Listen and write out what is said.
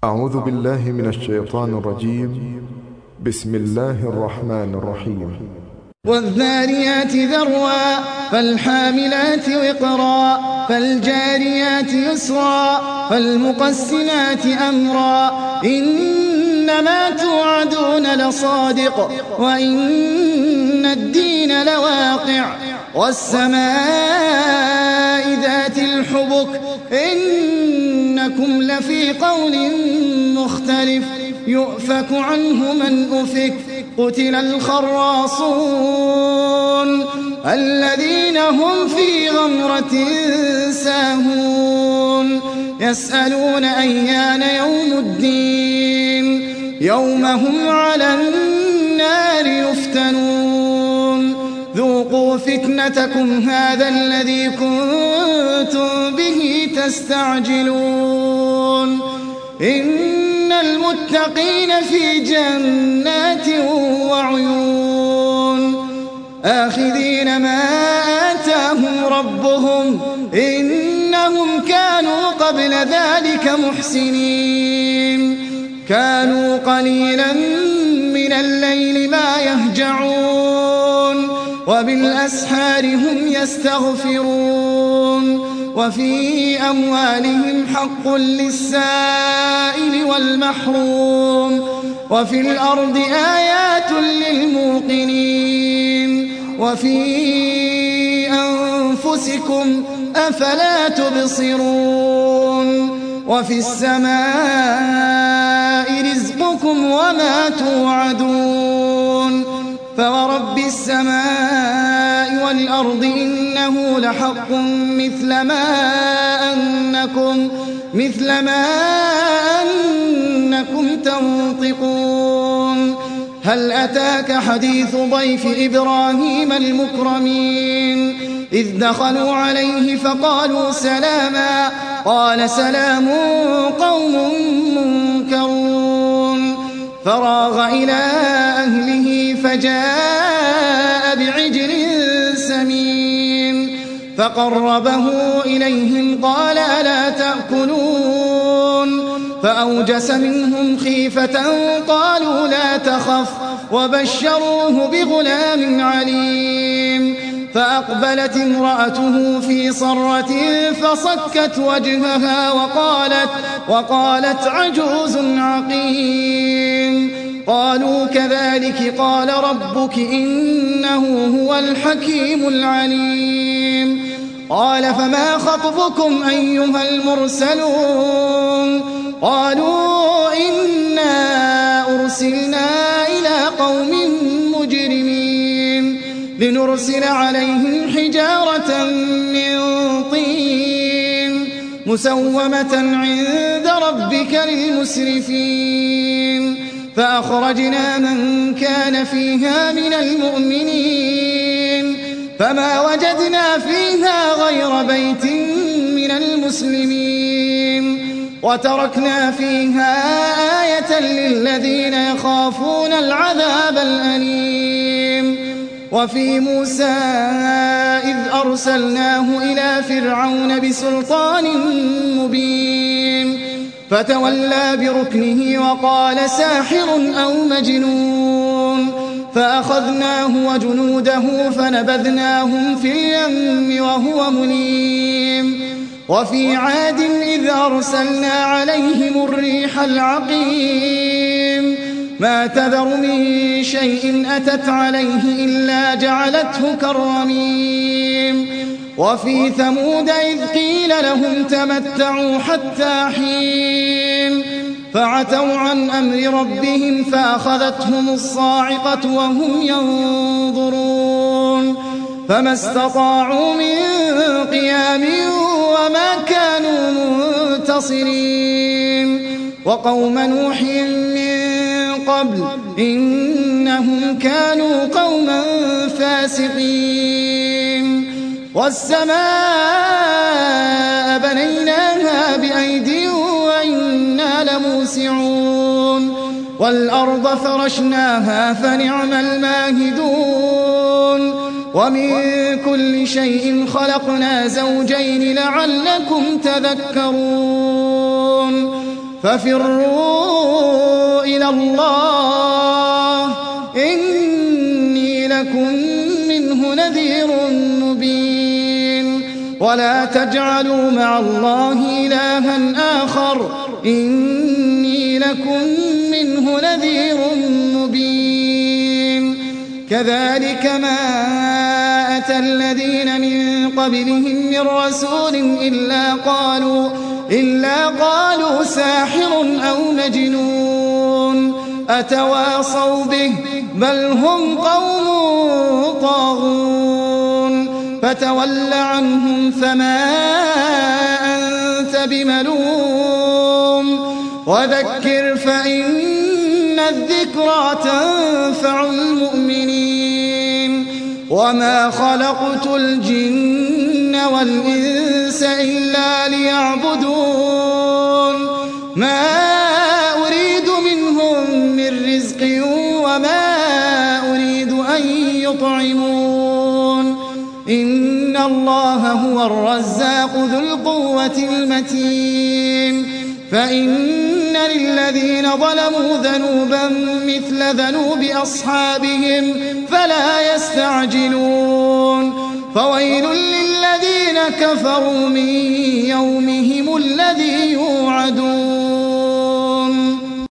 أعوذ بالله من الشيطان الرجيم. بسم الله الرحمن الرحيم. والذاريات ذروا فالحاملات وقرا فالجاريات يسرا فالمقسمات أمرا إنما توعدون لصادق وإن الدين لواقع والسماء ذات الحبك إنكم لفي قول مختلف يؤفك عنه من أفك قتل الخراصون الذين هم في غمرة ساهون يسألون أيان يوم الدين يوم هم على النار يفتنون ذوقوا فتنتكم هذا الذي كنتم به تستعجلون إن المتقين في جنات وعيون آخذين ما آتاهم ربهم إنهم كانوا قبل ذلك محسنين كانوا قليلا من الليل ما يهجعون وبالأسحار هم يستغفرون وفي أموالهم حق للسائل والمحروم وفي الأرض آيات للموقنين وفي أنفسكم أفلا تبصرون وفي السماء رزقكم وما توعدون فورب السماء والأرض إنه لحق مثل ما أنكم تنطقون هل أتاك حديث ضيف إبراهيم المكرمين إذ دخلوا عليه فقالوا سلاما قال سلام قوم منكرون فراغ إلى أهله فجاء بعجل سمين فقربه إليهم قال ألا تأكلون فأوجس منهم خيفة قالوا لا تخف وبشروه بغلام عليم فأقبلت امرأته في صرة فصكت وجهها وقالت عجوز عقيم قالوا كذلك قال ربك إنه هو الحكيم العليم قال فما خطبكم أيها المرسلون قالوا إنا أرسلنا إلى قوم مجرمين لنرسل عليهم حجارة من طين مسومة عند ربك للمسرفين فأخرجنا من كان فيها من المؤمنين فما وجدنا فيها غير بيت من المسلمين وتركنا فيها آية للذين يخافون العذاب الأليم وفي موسى إذ أرسلناه إلى فرعون بسلطان مبين فتولى بركنه وقال ساحر أو مجنون فأخذناه وجنوده فنبذناهم في اليم وهو مليم وفي عاد إذ أرسلنا عليهم الريح العقيم ما تذر من شيء أتت عليه إلا جعلته كالرميم وفي ثمود إذ قيل لهم تمتعوا حتى حين فعتوا عن أمر ربهم فأخذتهم الصاعقة وهم ينظرون فما استطاعوا من قيام وما كانوا منتصرين وقوم نوح من قبل إنهم كانوا قوما فاسقين والسماء بنيناها بأيد وإنا لموسعون والأرض فرشناها فنعم الماهدون ومن كل شيء خلقنا زوجين لعلكم تذكرون ففروا إلى الله إني لكم منه نذير مبين ولا تجعلوا مع الله إلها آخر إني لكم منه نذير مبين كذلك ما أتى الذين من قبلهم من رسول إلا قالوا ساحر أو مجنون أتواصوا به بل هم قوم طاغون فتول عنهم فما أنت بملوم وذكر فإن الذكرى تنفع المؤمنين وما خلقت الجن والإنس إلا ليعبدون ما أريد منهم من رزق وما أريد أن يطعمون إن الله هو الرزاق ذو القوة المتين فإن للذين ظلموا ذنوبا مثل ذنوب أصحابهم فلا يستعجلون فويل للذين كفروا من يومهم الذي يوعدون